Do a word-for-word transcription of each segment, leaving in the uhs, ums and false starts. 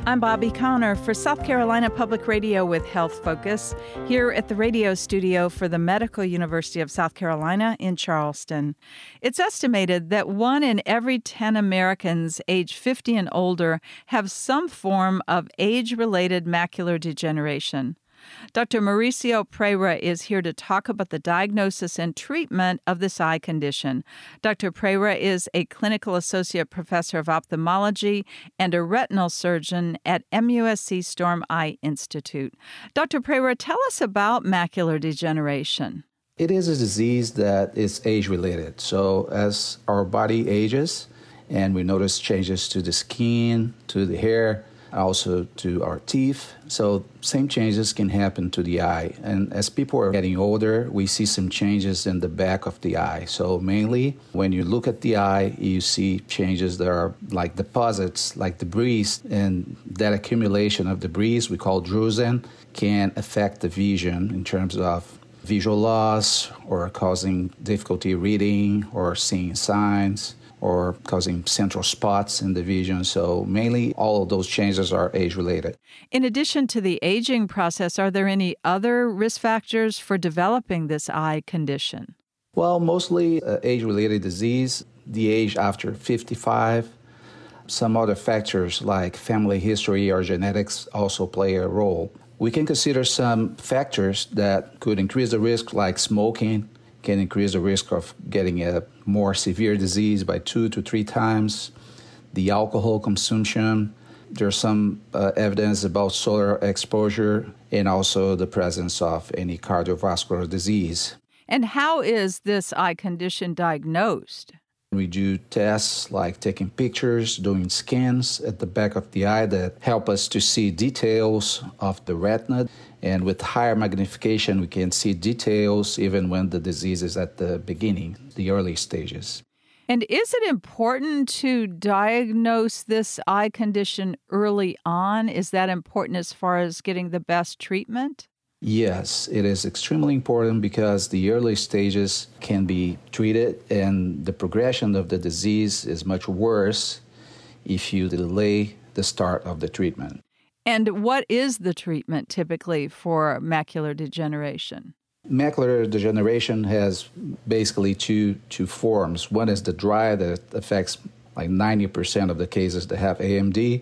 I'm Bobby Connor for South Carolina Public Radio with Health Focus, here at the radio studio for the Medical University of South Carolina in Charleston. It's estimated that one in every ten Americans age fifty and older have some form of age-related macular degeneration. Doctor Mauricio Pereira is here to talk about the diagnosis and treatment of this eye condition. Doctor Pereira is a clinical associate professor of ophthalmology and a retinal surgeon at M U S C Storm Eye Institute. Doctor Pereira, tell us about macular degeneration. It is a disease that is age-related. So as our body ages and we notice changes to the skin, to the hair, also to our teeth. So same changes can happen to the eye. And as people are getting older, we see some changes in the back of the eye. So mainly when you look at the eye, you see changes that are like deposits, like debris. And that accumulation of debris, we call drusen, can affect the vision in terms of visual loss or causing difficulty reading or seeing signs, or causing central spots in the vision. So mainly all of those changes are age-related. In addition to the aging process, are there any other risk factors for developing this eye condition? Well, mostly uh, age-related disease, the age after fifty-five. Some other factors like family history or genetics also play a role. We can consider some factors that could increase the risk, like smoking, can increase the risk of getting a more severe disease by two to three times. The alcohol consumption, there's some uh, evidence about solar exposure, and also the presence of any cardiovascular disease. And how is this eye condition diagnosed? We do tests like taking pictures, doing scans at the back of the eye that help us to see details of the retina. And with higher magnification, we can see details even when the disease is at the beginning, the early stages. And is it important to diagnose this eye condition early on? Is that important as far as getting the best treatment? Yes, it is extremely important because the early stages can be treated and the progression of the disease is much worse if you delay the start of the treatment. And what is the treatment typically for macular degeneration? Macular degeneration has basically two, two forms. One is the dry that affects like ninety percent of the cases that have A M D.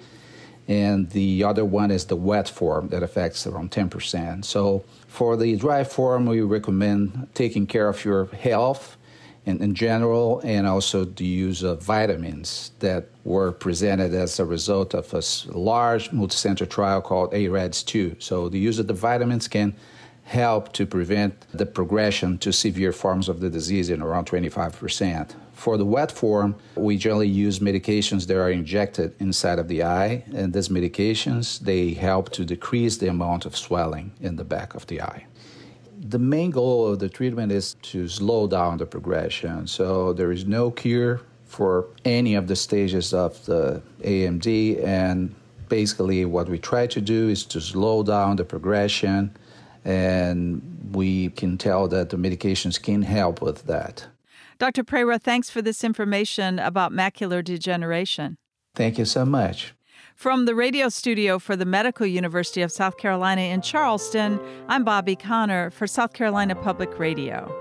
And the other one is the wet form that affects around ten percent. So for the dry form, we recommend taking care of your health in, in general, and also the use of vitamins that were presented as a result of a large multicenter trial called A R E D S two. So the use of the vitamins can help to prevent the progression to severe forms of the disease in around twenty-five percent. For the wet form, we generally use medications that are injected inside of the eye, and these medications, they help to decrease the amount of swelling in the back of the eye. The main goal of the treatment is to slow down the progression. So there is no cure for any of the stages of the A M D, and basically what we try to do is to slow down the progression, and we can tell that the medications can help with that. Doctor Pereira, thanks for this information about macular degeneration. Thank you so much. From the radio studio for the Medical University of South Carolina in Charleston, I'm Bobby Connor for South Carolina Public Radio.